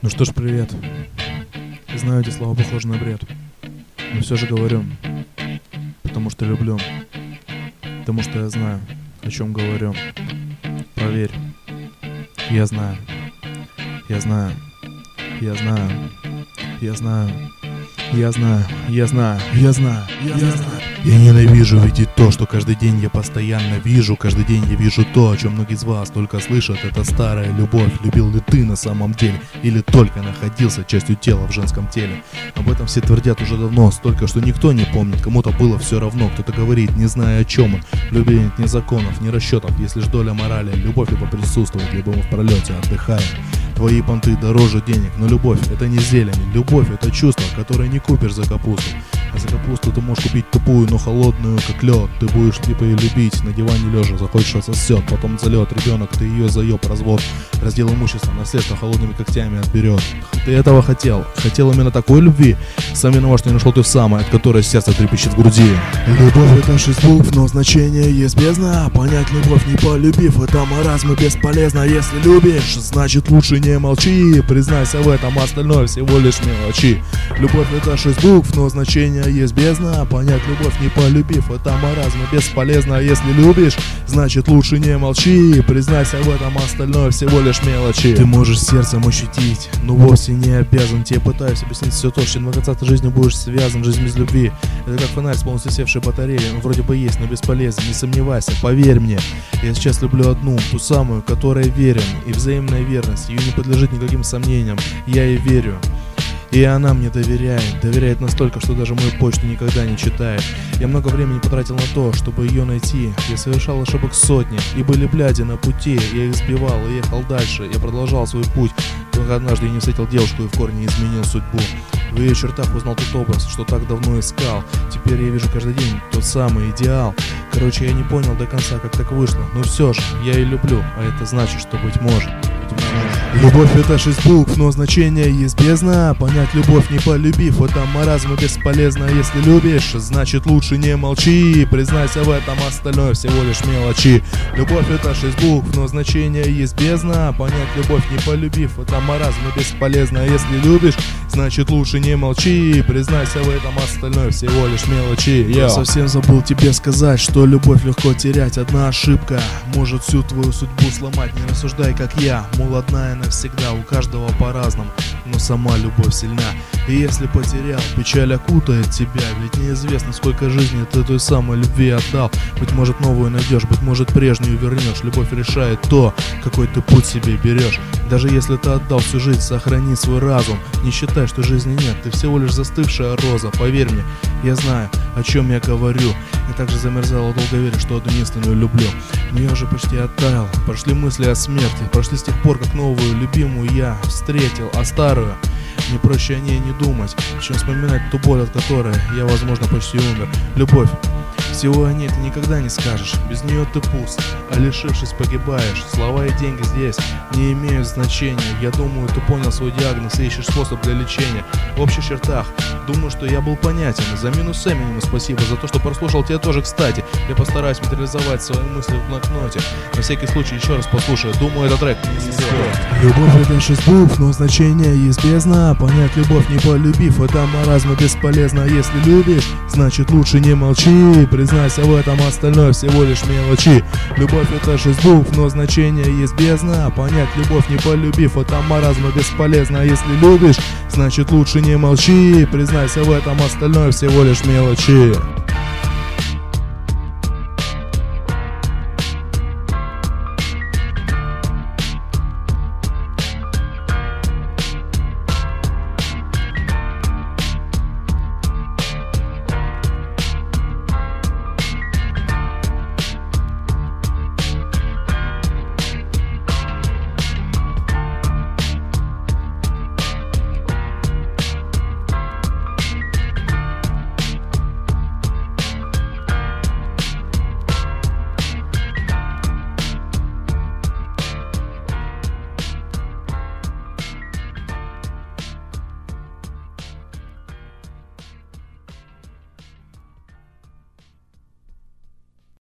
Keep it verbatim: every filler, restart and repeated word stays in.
Ну что ж, привет. Знаю, эти слова похожи на бред, но все же говорю, потому что люблю, потому что я знаю, о чем говорю. Проверь. Я знаю. Я знаю. Я знаю. Я знаю. Я знаю, я знаю, я знаю, я знаю. Я ненавижу видеть то, что каждый день я постоянно вижу. Каждый день я вижу то, о чем многие из вас только слышат. Это старая любовь. Любил ли ты на самом деле? Или только находился частью тела в женском теле? Об этом все твердят уже давно, столько, что никто не помнит. Кому-то было все равно, кто-то говорит, не зная о чем он. В любви нет ни законов, ни расчетов. Если ж доля морали, любовь либо присутствует, либо мы в пролете отдыхаем. Твои понты дороже денег, но любовь это не зелень. Любовь это чувство, которое не купишь за капусту. А за капусту ты можешь купить тупую, но холодную, как лед. Ты будешь типа ее любить, на диване лежа, захочешь отсосет. Потом залет ребенок, ты ее заеб, развод. Раздел имущества, наследство холодными когтями отберет. Ты этого хотел, хотел именно такой любви. Сам виноват, что не нашел ты в самой, от которой сердце трепещет в груди. Любовь это шесть букв, но значение есть бездна. Понять любовь не полюбив, это маразм и бесполезно. Если любишь, значит лучше не молчи. Признайся в этом, остальное всего лишь мелочи. Любовь это шесть букв, но значение есть бездна. Понять любовь не полюбив, это маразм и бесполезно. Если любишь, значит лучше не молчи. Признайся в этом, остальное всего лишь мелочи. Ты можешь сердцем ощутить, но вовсе не обязан. Тебе пытаюсь объяснить все то, с чем до конца ты жизнью будешь связан. Жизнь без любви это как фонарь с полностью севшей батареей. Он вроде бы есть, но бесполезен, не сомневайся, поверь мне. Я сейчас люблю одну, ту самую, которой верен. И взаимная верность, ее не подлежит никаким сомнениям. Я ей верю. И она мне доверяет, доверяет настолько, что даже мою почту никогда не читает. Я много времени потратил на то, чтобы ее найти. Я совершал ошибок сотни, и были бляди на пути. Я их сбивал и ехал дальше, я продолжал свой путь. Только однажды я не встретил девушку и в корне изменил судьбу. В ее чертах узнал тот образ, что так давно искал. Теперь я вижу каждый день тот самый идеал. Короче, я не понял до конца, как так вышло. Но все же, я ее люблю, а это значит, что быть может. Любовь это шесть букв, но значение есть бездна. Понять любовь не полюбив, это маразм и бесполезно. Если любишь, значит лучше не молчи. Признайся в этом, остальное всего лишь мелочи. Любовь это шесть букв, но значение есть бездна. Понять любовь не полюбив, это маразм и бесполезно. Если любишь, значит лучше не молчи. Признайся в этом, остальное всего лишь мелочи. Йо. Я совсем забыл тебе сказать, что любовь легко терять. Одна ошибка может всю твою судьбу сломать. Не рассуждай как я, мол, одна и навсегда. У каждого по-разному, но сама любовь сильна. И если потерял, печаль окутает тебя. Ведь неизвестно, сколько жизни ты той самой любви отдал. Быть может, новую найдешь, быть может, прежнюю вернешь. Любовь решает то, какой ты путь себе берешь. Даже если ты отдал всю жизнь, сохрани свой разум. Не считай, что жизни нет, ты всего лишь застывшая роза. Поверь мне, я знаю, о чем я говорю. Я также замерзал, долго верю, что одну единственную люблю. Но я уже почти оттаял. Прошли мысли о смерти, прошли с тех пор, как новую любимую я встретил, а старую мне проще о ней не думать, чем вспоминать ту боль, от которой я, возможно, почти умер. Любовь, всего о ней ты никогда не скажешь. Без нее ты пуст, а лишившись погибаешь. Слова и деньги здесь не имеют значения. Я думаю, ты понял свой диагноз и ищешь способ для лечения. В общих чертах думаю, что я был понятен. За минус Эминему спасибо, за то, что прослушал тебя тоже, кстати. Я постараюсь материализовать свои мысли в блокноте. На всякий случай еще раз послушаю. Думаю, этот трек не стоит. Любовь это шесть букв, но значение есть бездна. Понять любовь не полюбив, это маразм и бесполезно. Если любишь, значит лучше не молчи. Признайся в этом, остальное всего лишь мелочи. Любовь это шесть букв, но значение есть бездна. Понять любовь не полюбив, это маразм и бесполезно. Если любишь, значит лучше не молчи. Признайся в этом, остальное всего лишь мелочи.